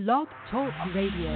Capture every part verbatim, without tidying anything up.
Blog Talk Radio.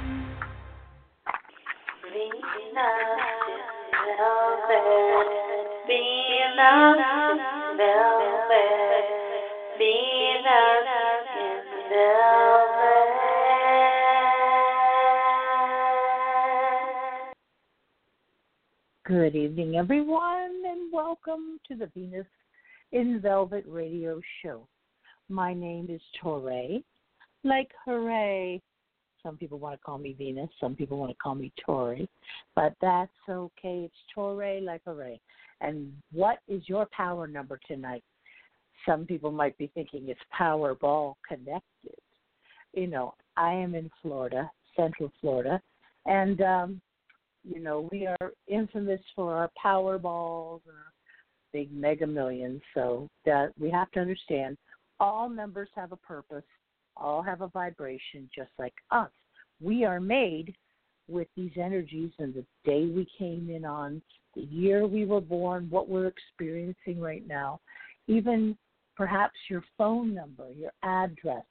Good evening, everyone, and welcome to the Venus in Velvet radio show. My name is Torre, like hooray. Some people want to call me Venus, some people want to call me Tori, but that's okay. It's Torre, like hooray. And what is your power number tonight? Some people might be thinking it's Powerball connected. You know, I am in Florida, Central Florida, and, um, you know, we are infamous for our Powerballs and our big mega millions, so that we have to understand all numbers have a purpose, all have a vibration, just like us. We are made with these energies, and the day we came in on, the year we were born, what we're experiencing right now, even perhaps your phone number, your address,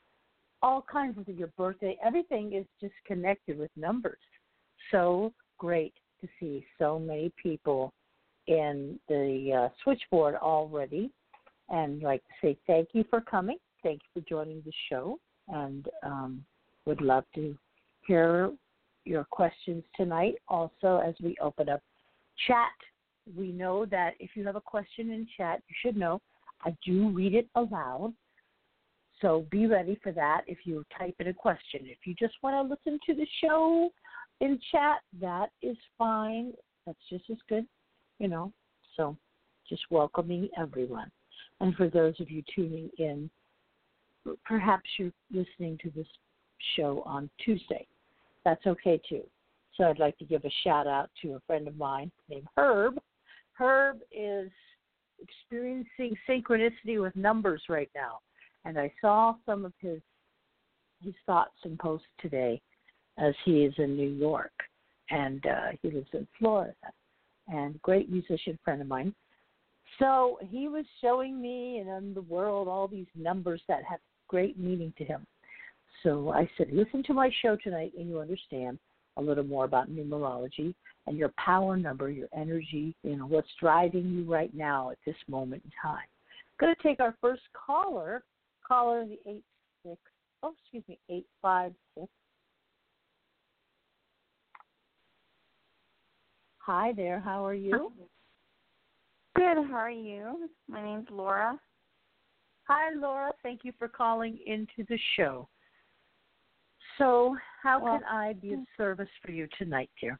all kinds of things, your birthday, everything is just connected with numbers. So great to see so many people in the uh, switchboard already, and I'd like to say thank you for coming. Thank you for joining the show, and um, would love to hear your questions tonight. Also, as we open up chat, we know that if you have a question in chat, you should know I do read it aloud, so be ready for that if you type in a question. If you just want to listen to the show in chat, that is fine. That's just as good, you know. So just welcoming everyone. And for those of you tuning in, perhaps you're listening to this show on Tuesday. That's okay, too. So I'd like to give a shout-out to a friend of mine named Herb. Herb is experiencing synchronicity with numbers right now. And I saw some of his his thoughts and posts today, as he is in New York, and uh, he lives in Florida, and great musician friend of mine. So he was showing me and in the world all these numbers that have great meaning to him. So I said, listen to my show tonight and you understand a little more about numerology and your power number, your energy, you know, what's driving you right now at this moment in time. I'm going to take our first caller, caller the eight six, oh, excuse me, eight five six. Hi there, how are you? Good, how are you? My name's Laura. Hi, Laura. Thank you for calling into the show. So how well, can I be of service for you tonight, dear?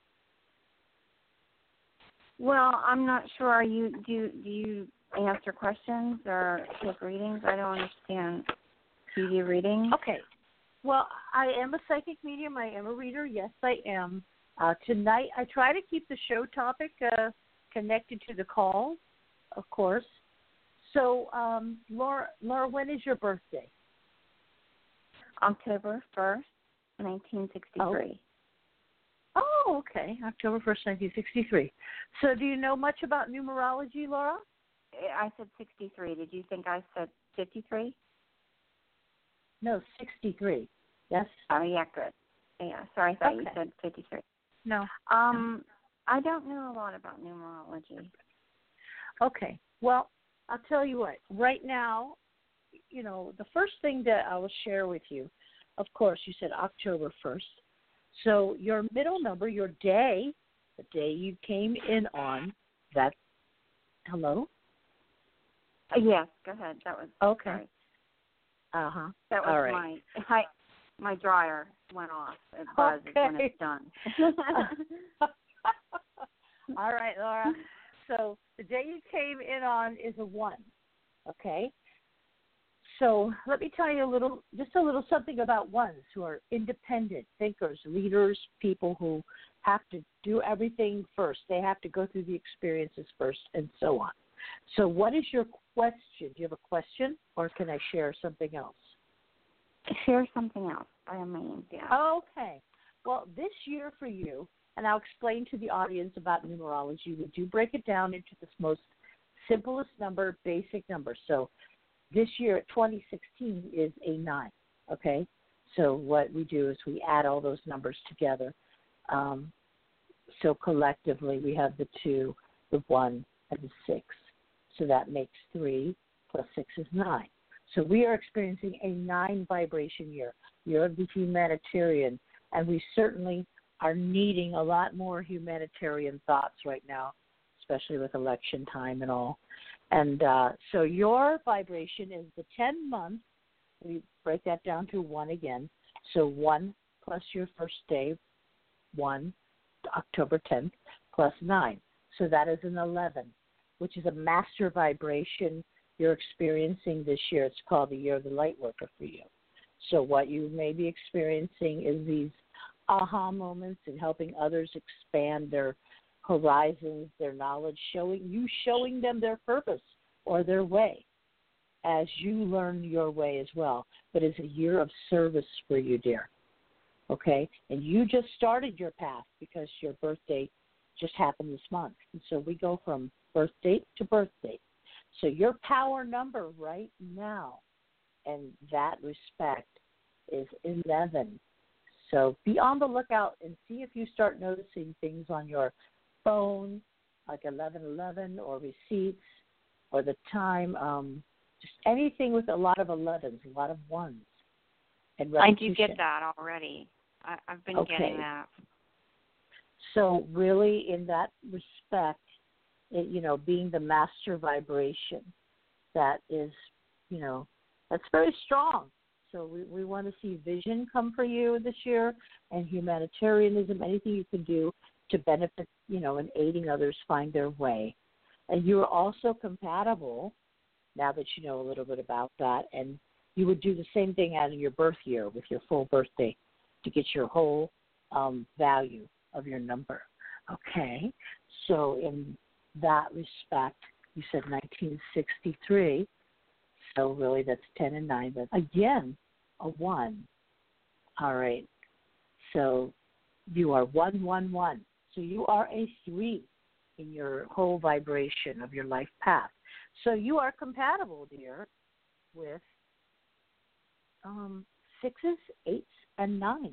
Well, I'm not sure. Are you do do you answer questions or take readings? I don't understand. Do you do readings? Okay. Well, I am a psychic medium. I am a reader. Yes, I am. Uh, tonight, I try to keep the show topic uh, connected to the call, of course. So, um, Laura, Laura, when is your birthday? October first, nineteen sixty-three. Oh. oh, okay. October first, nineteen sixty-three. So do you know much about numerology, Laura? I said sixty-three. Did you think I said fifty-three? No, sixty-three. Yes? Oh, yeah, good. Yeah, sorry, I thought okay. you said fifty-three. No. Um, no. I don't know a lot about numerology. Okay. Well, I'll tell you what. Right now, you know, the first thing that I will share with you, of course, you said October first. So your middle number, your day, the day you came in on, that, hello? Uh, yes, go ahead. That was, okay. Sorry. Uh-huh. That was All right. my, I, my dryer went off. It buzzes okay. when it's done. All right, Laura. So the day you came in on is a one, okay? So let me tell you a little, just a little something about ones who are independent thinkers, leaders, people who have to do everything first. They have to go through the experiences first and so on. So what is your question? Do you have a question, or can I share something else? Share something else. I am mean, yeah. Okay. Well, this year for you, and I'll explain to the audience about numerology, we do break it down into the most simplest number, basic number. So this year, twenty sixteen, is a nine, okay? So what we do is we add all those numbers together. Um, so collectively we have the two, the one, and the six. So that makes three plus six is nine. So we are experiencing a nine vibration year. You're the humanitarian, and we certainly are needing a lot more humanitarian thoughts right now, especially with election time and all. And uh, so your vibration is the ten months. We break that down to one again. So one plus your first day, one, October tenth, plus nine. So that is an eleven, which is a master vibration you're experiencing this year. It's called the Year of the Light Worker for you. So what you may be experiencing is these aha moments and helping others expand their horizons, their knowledge, showing you showing them their purpose or their way as you learn your way as well. But it's a year of service for you, dear. Okay? And you just started your path because your birthday just happened this month. And so we go from birth date to birth date. So your power number right now in that respect is eleven. So be on the lookout and see if you start noticing things on your phone, like eleven eleven or receipts or the time, um, just anything with a lot of elevens, a lot of ones. And I do get that already. I, I've been okay. getting that. So really in that respect, it, you know, being the master vibration, that is, you know, that's very strong. So we, we want to see vision come for you this year and humanitarianism, anything you can do to benefit, you know, and aiding others find their way. And you are also compatible, now that you know a little bit about that, and you would do the same thing out of your birth year with your full birthday to get your whole um, value of your number. Okay, so in that respect, you said nineteen sixty-three, so really that's ten and nine, but again, a one. All right, so you are one, one, one. So you are a three in your whole vibration of your life path. So you are compatible, dear, with um, sixes, eights, and nines.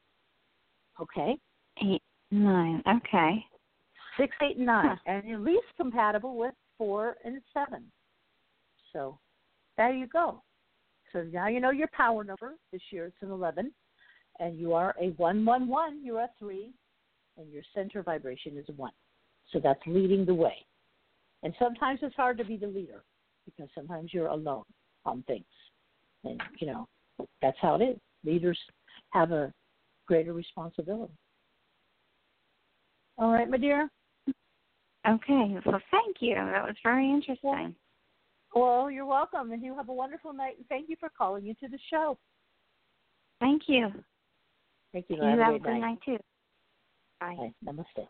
Okay? Eight, nine, okay. Six, eight, and nine. Huh. And at least compatible with four and seven. So there you go. So now you know your power number. This year it's an eleven. And you are a one, one, one. You're a three. And your center vibration is a one. So that's leading the way. And sometimes it's hard to be the leader because sometimes you're alone on things. And, you know, that's how it is. Leaders have a greater responsibility. All right, my dear? Okay. Well, thank you. That was very interesting. Well, you're welcome. And you have a wonderful night. And thank you for calling into the show. Thank you. Thank you. You have, have a a good good night. night, too. Bye. Bye. Namaste.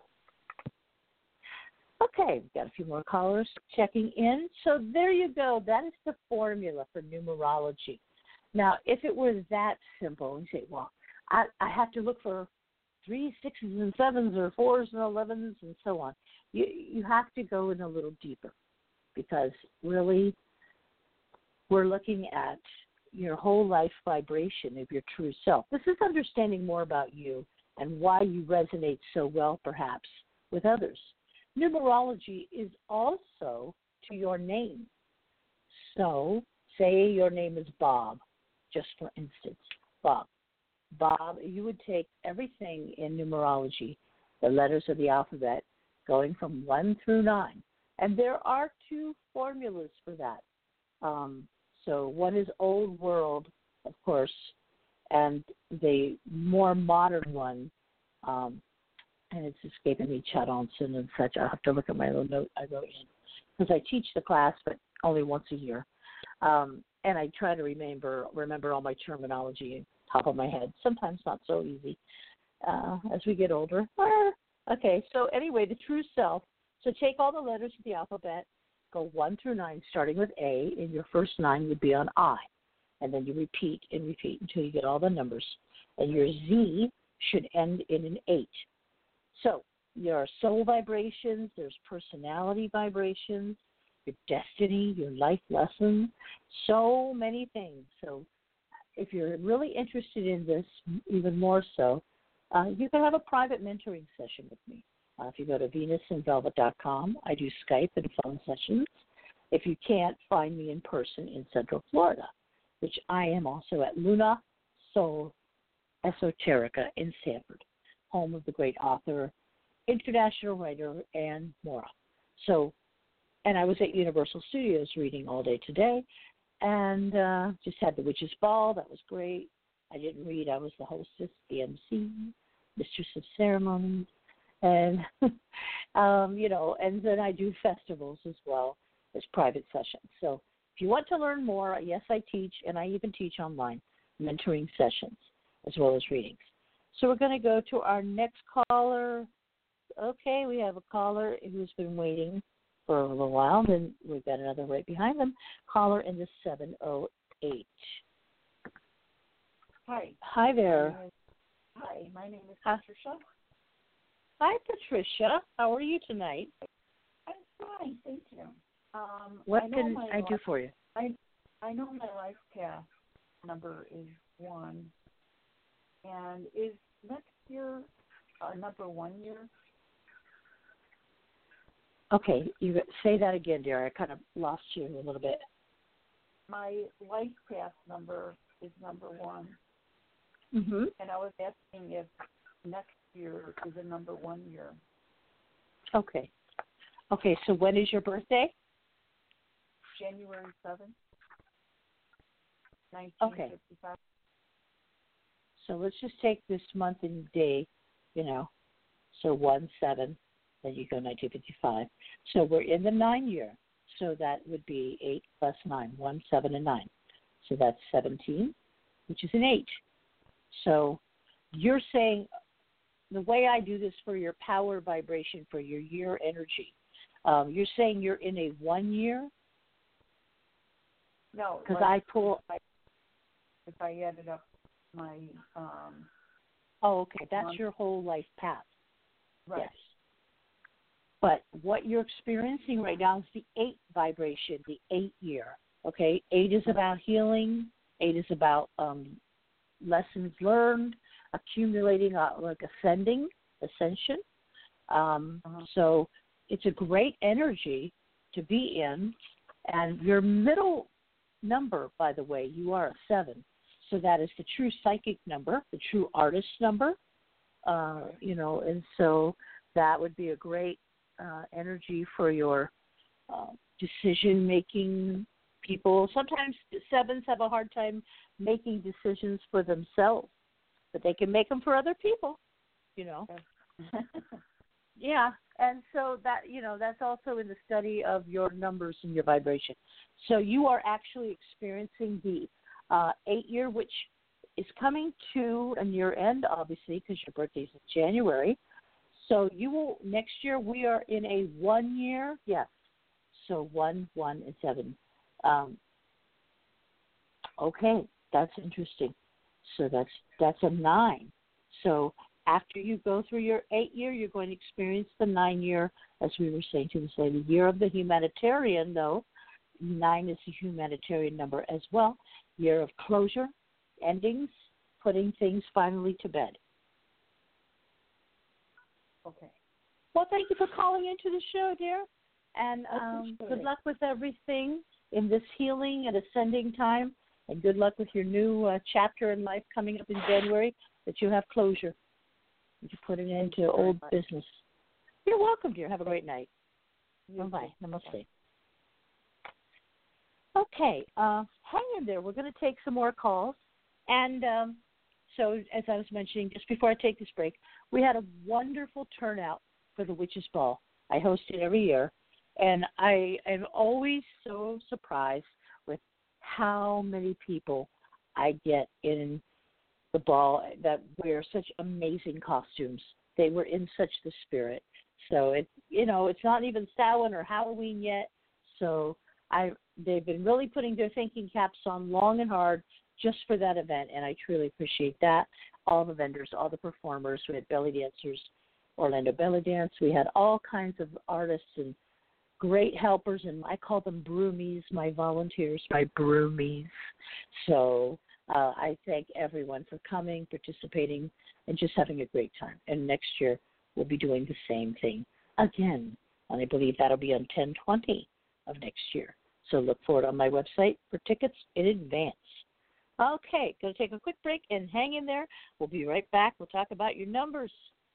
Okay, we've got a few more callers checking in. So there you go. That is the formula for numerology. Now, if it was that simple, you say, well, I, I have to look for three, sixes, and sevens, or fours and elevens, and so on. You you have to go in a little deeper because really we're looking at your whole life vibration of your true self. This is understanding more about you and why you resonate so well, perhaps, with others. Numerology is also to your name. So, say your name is Bob, just for instance, Bob. Bob, you would take everything in numerology, the letters of the alphabet, going from one through nine. And there are two formulas for that. Um, so one is Old World, of course, and the more modern one, um, and it's escaping me, Chadonson and such. I'll have to look at my little note I wrote in because I teach the class, but only once a year. Um, and I try to remember remember all my terminology top of my head. Sometimes not so easy uh, as we get older. Ah, okay, so anyway, the true self. So take all the letters of the alphabet, go one through nine, starting with A, and your first nine would be on I. And then you repeat and repeat until you get all the numbers. And your Z should end in an eight. So there are soul vibrations, there's personality vibrations, your destiny, your life lesson, so many things. So if you're really interested in this, even more so, uh, you can have a private mentoring session with me. Uh, if you go to venus in velvet dot com, I do Skype and phone sessions. If you can't, find me in person in Central Florida, which I am also at Luna Soul Esoterica in Sanford, home of the great author, international writer, Anne Mora. So, and I was at Universal Studios reading all day today, and uh, just had the Witch's Ball. That was great. I didn't read. I was the hostess, the M C, mistress of ceremonies, and, um, you know, and then I do festivals as well as private sessions. So if you want to learn more, yes, I teach, and I even teach online mentoring sessions as well as readings. So we're going to go to our next caller. Okay, we have a caller who's been waiting for a little while, then we've got another right behind them. Caller in the seven oh eight. Hi. Hi there. My is, hi, my name is Hi. Patricia. Hi, Patricia. How are you tonight? I'm fine, thank you. Um, What I know can my I do life, for you? I I know my life path number is one, and is next year uh, number one year? Okay, you say that again, dear. I kind of lost you a little bit. My life path number is number one, Mm-hmm. and I was asking if next year is a number one year. Okay. Okay, so when is your birthday? January seventh, nineteen fifty-five. Okay. So let's just take this month and day, you know, so one seven, then you go nineteen fifty-five. So we're in the nine year, so that would be eight plus nine, one, seven, and nine. So that's seventeen, which is an eight. So you're saying the way I do this for your power vibration, for your year energy, um, you're saying you're in a one year? No, because like, I pull. If I, if I added up my um. Oh, okay. That's month, your whole life path. right. Yes. But what you're experiencing right now is the eight vibration, the eight year. Okay, eight is about healing. Eight is about um, lessons learned, accumulating, uh, like ascending, ascension. Um, Uh-huh. So it's a great energy to be in. And your middle number, by the way, you are a seven. So that is the true psychic number, the true artist number. Uh, you know, and so that would be a great uh, energy for your uh, decision-making people. Sometimes sevens have a hard time making decisions for themselves, but they can make them for other people, you know. Yeah, and so that, you know, that's also in the study of your numbers and your vibration. So you are actually experiencing the uh, eight-year, which is coming to a year end, obviously, because your birthday is in January. So you will, next year we are in a one year, yes. So one, one, and seven. Um, okay, that's interesting. So that's that's a nine. So after you go through your eight year, you're going to experience the nine year, as we were saying to this lady, year of the humanitarian, though. Nine is a humanitarian number as well. Year of closure, endings, putting things finally to bed. Okay. Well, thank you for calling into the show, dear. And um, good luck with everything in this healing and ascending time. And good luck with your new uh, chapter in life coming up in January, that you have closure. You put it into old business. You're welcome, dear. Have a great night. Bye-bye. Namaste. Okay. Uh, hang in there. We're going to take some more calls. And um, so, as I was mentioning, just before I take this break, we had a wonderful turnout for the Witch's Ball. I host it every year. And I am always so surprised with how many people I get in the ball that wear such amazing costumes. They were in such the spirit. So, it, you know, it's not even Samhain or Halloween yet. So I they've been really putting their thinking caps on long and hard just for that event, and I truly appreciate that. All the vendors, all the performers. We had belly dancers, Orlando Belly Dance. We had all kinds of artists and great helpers, and I call them broomies, my volunteers, my broomies. So Uh, I thank everyone for coming, participating, and just having a great time. And next year, we'll be doing the same thing again. And I believe that'll be on ten twenty of next year. So look for it on my website for tickets in advance. Okay, going to take a quick break and hang in there. We'll be right back. We'll talk about your numbers.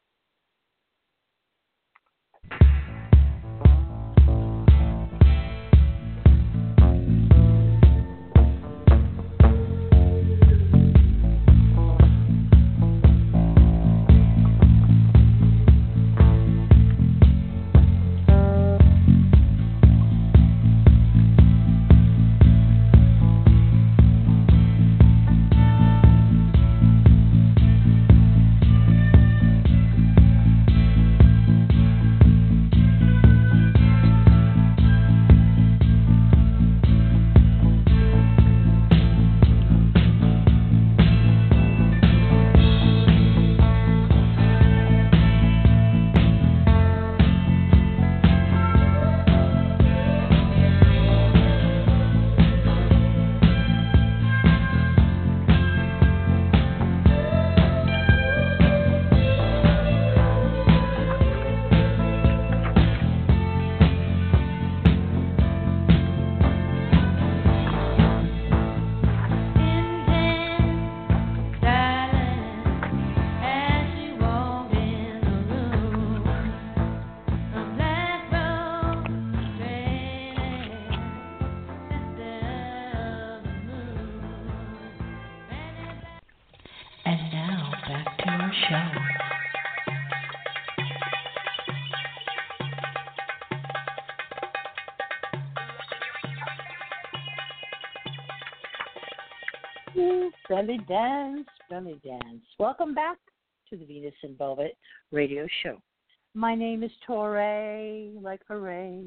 Belly dance, belly dance. Welcome back to the Venus in Velvet radio show. My name is Torre, like hooray.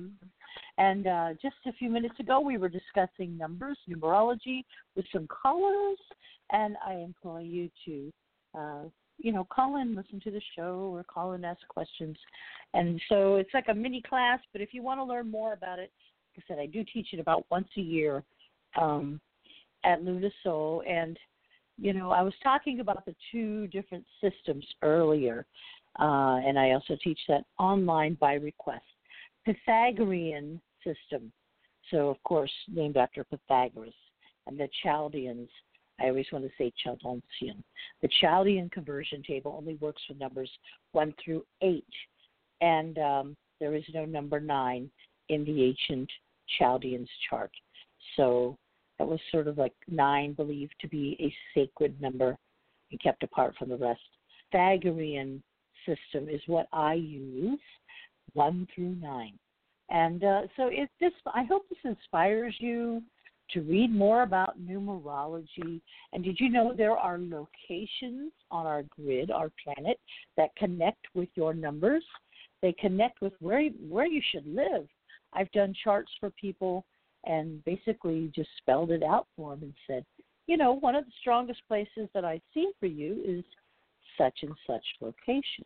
And uh, just a few minutes ago, we were discussing numbers, numerology, with some callers. And I implore you to, uh, you know, call in, listen to the show, or call and ask questions. And so it's like a mini class, but if you want to learn more about it, like I said, I do teach it about once a year um, at Luna Soul. And you know, I was talking about the two different systems earlier, uh, and I also teach that online by request. Pythagorean system, so of course named after Pythagoras, and the Chaldeans. I always want to say Chaldean. The Chaldean conversion table only works with numbers one through eight, and um, there is no number nine in the ancient Chaldeans chart. So that was sort of like nine believed to be a sacred number and kept apart from the rest. Pythagorean system is what I use, one through nine. And uh, so if this, I hope this inspires you to read more about numerology. And did you know there are locations on our grid, our planet, that connect with your numbers? They connect with where where you should live. I've done charts for people and basically just spelled it out for them and said, you know, one of the strongest places that I see for you is such and such location.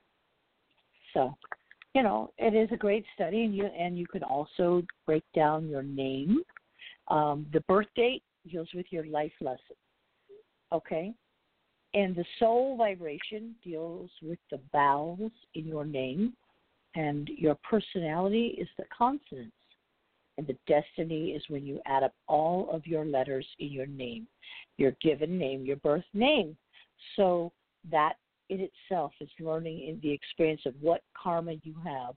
So, you know, it is a great study, and you and you can also break down your name. Um, the birth date deals with your life lesson, okay? And the soul vibration deals with the vowels in your name, and your personality is the consonants. And the destiny is when you add up all of your letters in your name, your given name, your birth name. So that in itself is learning in the experience of what karma you have.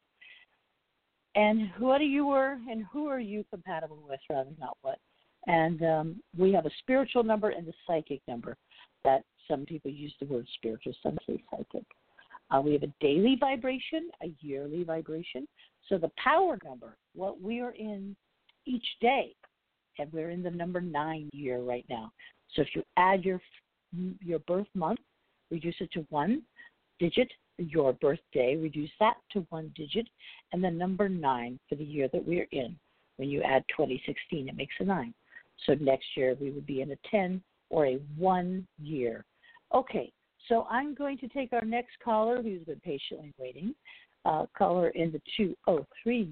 And what are you were and who are you compatible with, rather not what. And um, we have a spiritual number and a psychic number. That some people use the word spiritual, some say psychic. Uh, we have a daily vibration, a yearly vibration. So the power number, what we are in each day, and we're in the number nine year right now. So if you add your your birth month, reduce it to one digit, your birthday, reduce that to one digit, and the number nine for the year that we're in. When you add twenty sixteen, it makes a nine. So next year we would be in a ten or a one year. Okay, so I'm going to take our next caller who's been patiently waiting. Uh, caller in the two oh three.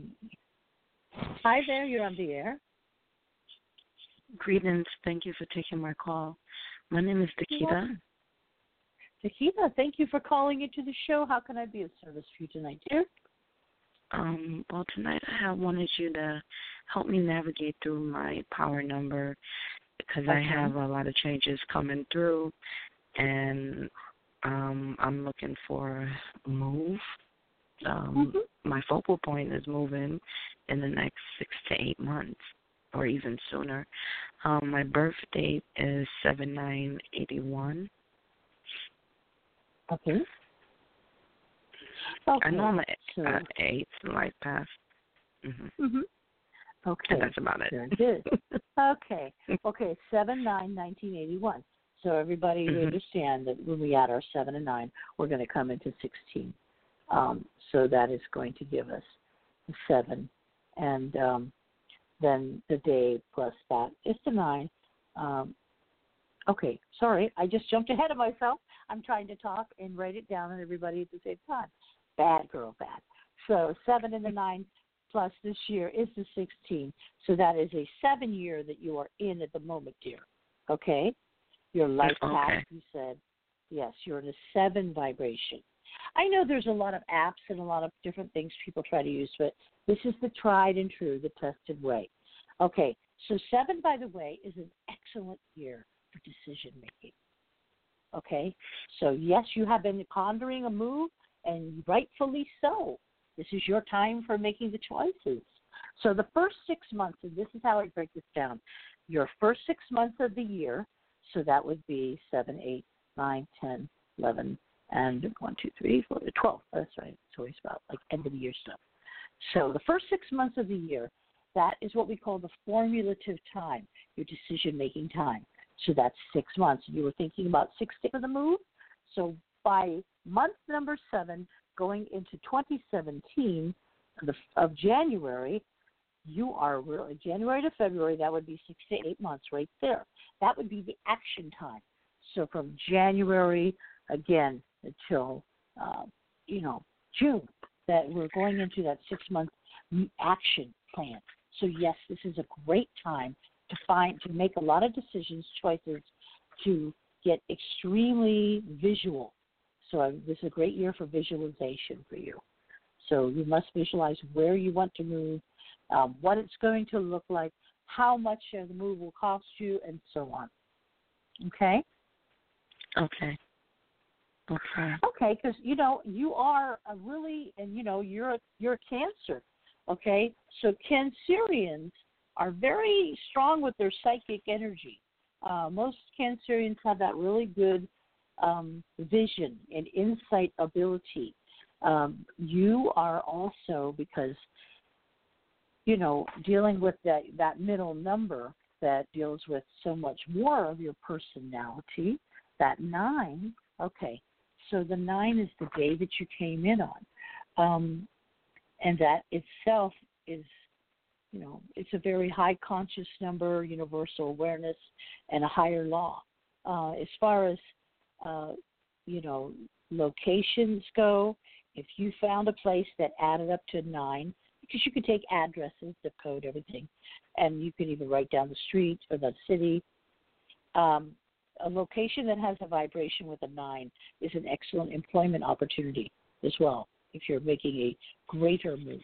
Hi there, you're on the air. Greetings. Thank you for taking my call. My name is Takita. Takita, thank you for calling into the show. How can I be of service for you tonight, dear? Um, well, tonight I wanted you to help me navigate through my power number because Okay. I have a lot of changes coming through, and um, I'm looking for a move. Um, Mm-hmm. My focal point is moving in the next six to eight months, or even sooner. Um, my birth date is seven nine eighty-one. Okay. Okay. I know I'm an so, uh, eighth life path. Mm-hmm. Mm-hmm. Okay. And that's about it. Very good. Okay. Okay. Seven nine nineteen eighty one. So everybody Mm-hmm. understand that when we add our seven and nine, we're going to come into sixteen. Um, so that is going to give us seven, and um, then the day plus that is the nine. Um, okay. Sorry, I just jumped ahead of myself. I'm trying to talk and write it down, and everybody at the same time. Bad girl, bad. So seven and the nine plus this year is the sixteen. So that is a seven year that you are in at the moment, dear. Okay? Your life path, Okay. you said, yes, you're in a seven vibration. I know there's a lot of apps and a lot of different things people try to use, but this is the tried and true, the tested way. Okay, so seven, by the way, is an excellent year for decision making. Okay, so yes, you have been pondering a move, and rightfully so. This is your time for making the choices. So the first six months, and this is how I break this down, your first six months of the year, so that would be seven, eight, nine, ten, eleven, and one, two, three, four, twelve. That's right. It's always about like end of the year stuff. So the first six months of the year, that is what we call the formulative time, your decision-making time. So that's six months. You were thinking about six days for the move. So by month number seven, going into twenty seventeen, the, of January, you are really, January to February, that would be six to eight months right there. That would be the action time. So from January, again, until, uh, you know, June, that we're going into that six-month action plan. So, yes, this is a great time to find, to make a lot of decisions, choices, to get extremely visual. So uh, this is a great year for visualization for you. So you must visualize where you want to move, um, what it's going to look like, how much uh, the move will cost you, and so on. Okay? Okay. Okay. Okay, because, you know, you are a really, and, you know, you're a, you're a Cancer, okay? So Cancerians are very strong with their psychic energy. Uh, most Cancerians have that really good um, vision and insight ability. Um, you are also, because, you know, dealing with that, that middle number that deals with so much more of your personality, that nine, okay, so the nine is the day that you came in on. Um, and that itself is, you know, it's a very high conscious number, universal awareness, and a higher law. Uh, as far as, uh, you know, locations go, if you found a place that added up to nine, because you could take addresses, zip code, everything, and you can even write down the street or the city. Um, a location that has a vibration with a nine is an excellent employment opportunity as well, if you're making a greater move.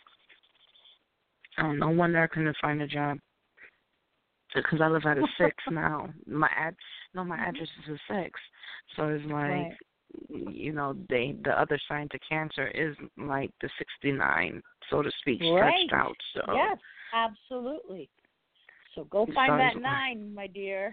Oh, no wonder I couldn't find a job. Because I live at a six now. My ad, no, my address is a six. So it's like, Right. you know, they the other sign to Cancer is like the sixty-nine, so to speak, Right. stretched out. So Yes, absolutely. So go So find that it's- nine, my dear.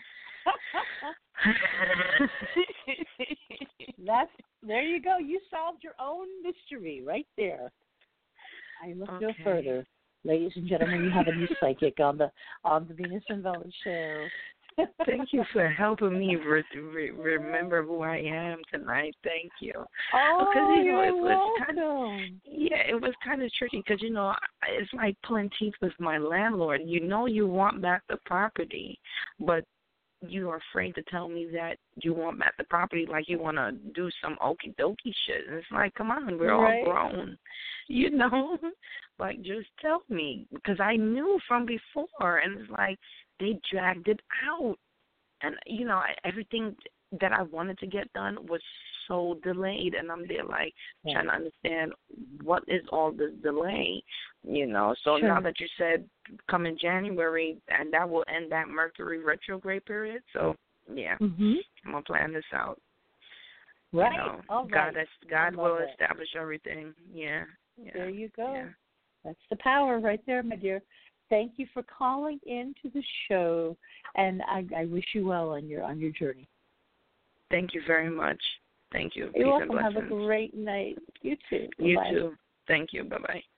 That's there you go. You solved your own mystery right there. I look no Okay. further. Ladies and gentlemen, you have a new psychic on the on the Venus and Velvet show. Thank you for helping me re- re- remember who I am tonight. Thank you. Oh, Because, you know, you're it was kind of, welcome. yeah, it was kind of tricky because, you know, it's like pulling teeth with my landlord. You know you want back the property, but you are afraid to tell me that you want back the property like you want to do some okie dokie shit. And it's like, come on, we're Right. all grown, you know? Like, just tell me because I knew from before. And it's like they dragged it out. and you know, I, everything that I wanted to get done was so delayed, and I'm there like yeah. trying to understand what is all this delay, you know. So sure. now that you said come in January, and that will end that Mercury retrograde period. So yeah, mm-hmm. I'm gonna plan this out. Right. You know, all God, right. God will it. establish everything. Yeah. yeah. There you go. Yeah. That's the power right there, my dear. Thank you for calling into the show, and I, I wish you well on your on your journey. Thank you very much. Thank you. You're Peace welcome. and Have a great night. You too. You Bye-bye. too. Thank you. Bye bye.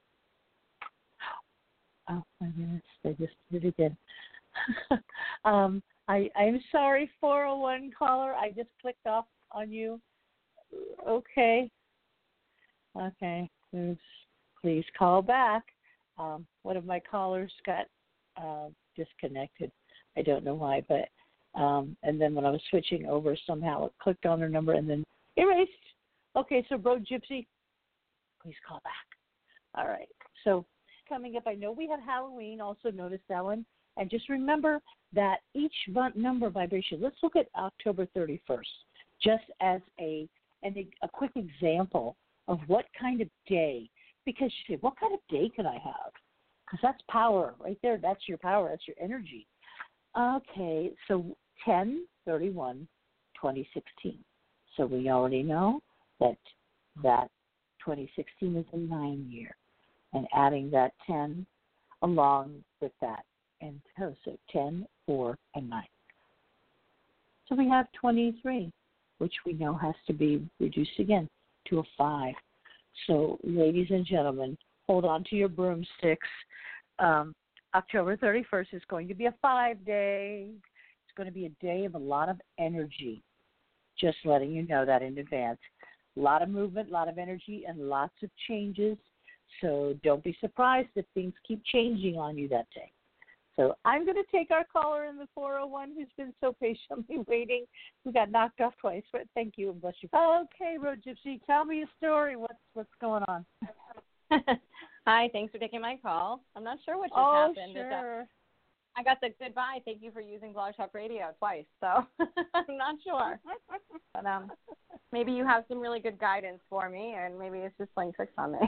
Oh my goodness, they just did it again. um, I I'm sorry, four oh one caller. I just clicked off on you. Okay. Okay. There's, please call back. Um, one of my callers got uh, disconnected. I don't know why, but um, and then when I was switching over, somehow it clicked on her number and then erased. Okay, so Bro Gypsy, please call back. All right. So coming up, I know we have Halloween. Also notice that one, and just remember that each number vibration. Let's look at October thirty-first, just as a and a, a quick example of what kind of day. Because you say, what kind of day could I have? Because that's power right there. That's your power. That's your energy. Okay, so ten thirty-one twenty sixteen. So we already know that that twenty sixteen is a nine year. And adding that ten along with that. And so ten, four, and nine. So we have twenty-three, which we know has to be reduced again to a five. So, ladies and gentlemen, hold on to your broomsticks. Um, October thirty-first is going to be a five-day. It's going to be a day of a lot of energy. Just letting you know that in advance. A lot of movement, a lot of energy, and lots of changes. So don't be surprised if things keep changing on you that day. So I'm going to take our caller in the four oh one who's been so patiently waiting, who got knocked off twice. But thank you and bless you. Okay, Road Gypsy, tell me a story. What's what's going on? Hi, thanks for taking my call. I'm not sure what just oh, happened. Sure. I got the goodbye. Thank you for using Blog Talk Radio twice. So I'm not sure. But um, maybe you have some really good guidance for me, and maybe it's just playing tricks on me.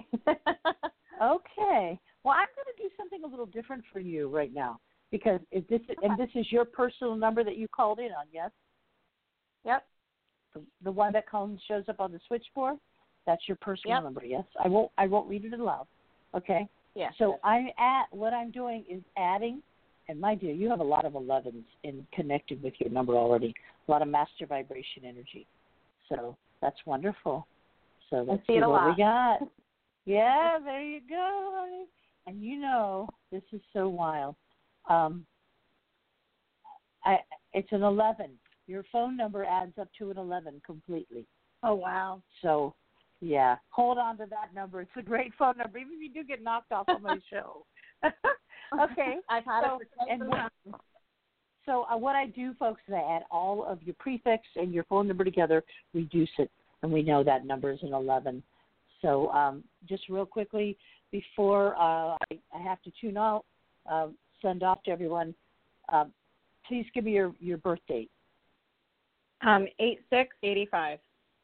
Okay. Well, I'm going to do something a little different for you right now because if this okay. and this is your personal number that you called in on, yes? Yep. The, the one that comes shows up on the switchboard, that's your personal yep. number, yes? I won't I won't read it aloud. Okay? Yeah. So I'm at what I'm doing is adding, and my dear, you have a lot of elevens in connected with your number already. A lot of master vibration energy. So that's wonderful. So let's see, see what lot. we got. Yeah, there you go, honey. And you know, this is so wild. Um, I, it's an eleven. Your phone number adds up to an eleven completely. Oh, wow. So, yeah, hold on to that number. It's a great phone number, even if you do get knocked off on my show. Okay. I've had so, it for quite some time. So uh, what I do, folks, is I add all of your prefix and your phone number together, reduce it, and we know that number is an eleven. So um, just real quickly, before uh, I, I have to tune out, uh, send off to everyone, uh, please give me your, your birth date. Um, eight six eighty-five.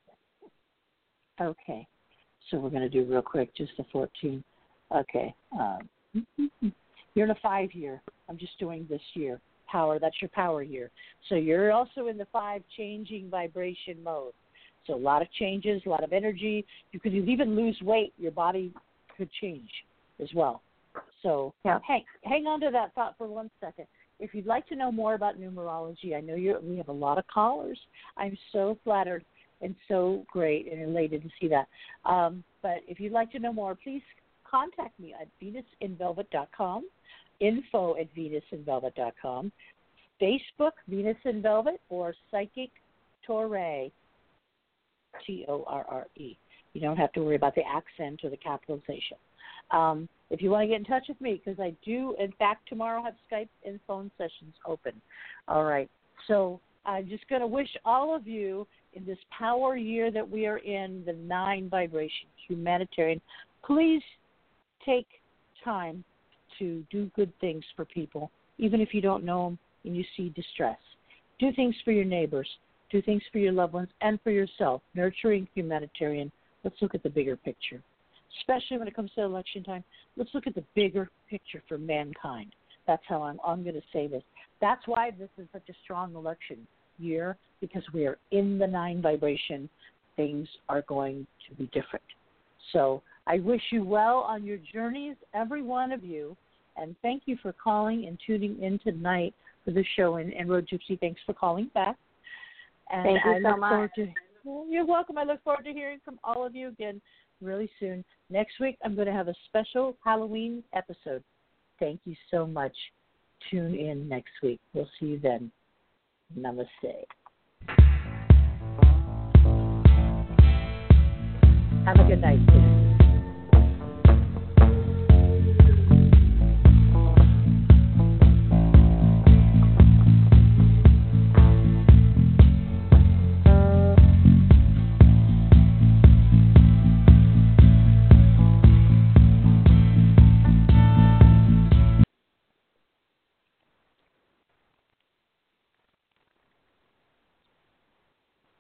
Okay. So we're going to do real quick, just the fourteen. Okay. Um, you're in a five-year. I'm just doing this year. Power, that's your power year. So you're also in the five changing vibration mode. So a lot of changes, a lot of energy. You could even lose weight. Your body could change as well. So yeah. hang, hang on to that thought for one second. If you'd like to know more about numerology, I know you're, we have a lot of callers. I'm so flattered and so great and elated to see that. Um, but if you'd like to know more, please contact me at venus in velvet dot com, info at venus in velvet dot com, Facebook, Venus in Velvet, or Psychic Torre. T O R R E. You don't have to worry about the accent or the capitalization. Um, if you want to get in touch with me, because I do, in fact, tomorrow have Skype and phone sessions open. All right. So I'm just going to wish all of you in this power year that we are in, the nine vibration, humanitarian, please take time to do good things for people, even if you don't know them and you see distress. Do things for your neighbors. Do things for your loved ones and for yourself. Nurturing, humanitarian. Let's look at the bigger picture. Especially when it comes to election time, let's look at the bigger picture for mankind. That's how I'm, I'm going to say this. That's why this is such a strong election year, because we are in the nine vibration. Things are going to be different. So I wish you well on your journeys, every one of you, and thank you for calling and tuning in tonight for the show. And, and Road Gypsy, thanks for calling back. And Thank you I so look much. forward to, well, you're welcome. I look forward to hearing from all of you again really soon. Next week, I'm going to have a special Halloween episode. Thank you so much. Tune in next week. We'll see you then. Namaste. Have a good night, Sam.